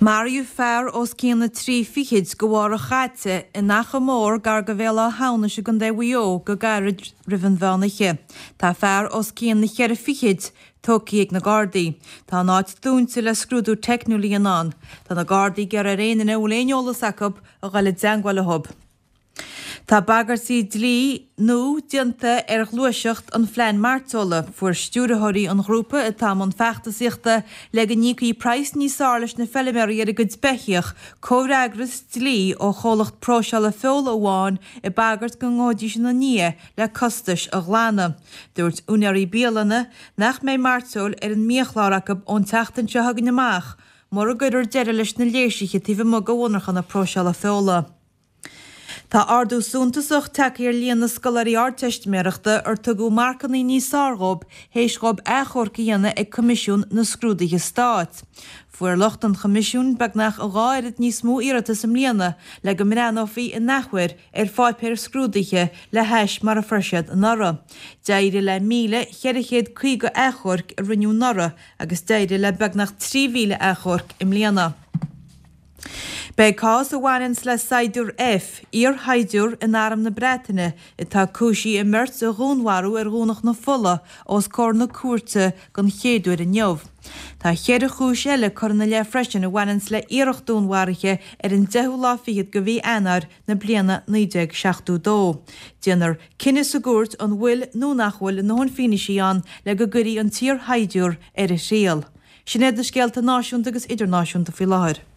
Mariu fear os cíanna trí fichiid go bhhar a chaite in nach mór gar go bhfuil a hána se gan déhío go gairid rihan bhenaiche. Tá fear os cíanna chear fichiid tóciíag na Gardaí. Tá náid dúnta le scrúdú technolí an. Tá na Gardaí gar a réanana bhléolas acab a gáile deanghil hob. Tá bagartí dlí nó dianta gluaiseacht an phlein martola fuair stúrathirí an grúpa a tá an feachtasíochta le go nícaí price níos sálas na felliméirí ar a go bechiach córeagras dlí ó cholacht próseala feol óháin i bagart go ngódí sin na ní le costais a glána. Dúirt únarí bíalana nach mé martol ar an míochláracab ón teachtan se hagan amach, mar a gaidir deire leis na léisiche tíbh mo go bhhanarchan na próseala feola. Tá ardú súntasach takeir líana na scolarí artistméireachta ar tugu marcaní níos sárgóib héisgóib échorcaíana ag comisiún na scrúdaithe Stát. Fuair locht an comisiún beagnach a gáirid níos mó iarrata sem líana le go mreanófaí in nachhuir ar fáipéir scrúdaithe le heis mar a freisiad nara. Deire le 1,450 échorc a riniú nara agus deire le beagnach 3,000 échorc im líana. Bei cás a bhhainins le Saidiúr F, ír haidiúr in áram na Breataine i tá cúisí i mirt a gúnharú ar gúnach na fola os cór na cuairte gan chéadúir in neamh. Tá chéad a chúis eile chur na le freisin a bhhainins le íirecht dúnmharaithe ar an 10 láfiad go bhí anar na bliana 1962. Déanar cinenne sa gúirt an bhfuil nó nachhfuil na hon finisí an le go gurí an tír haidiúr ar a síal. Sin éad na scéalta náisiúnta agus idirnáisiúnta fi láthir.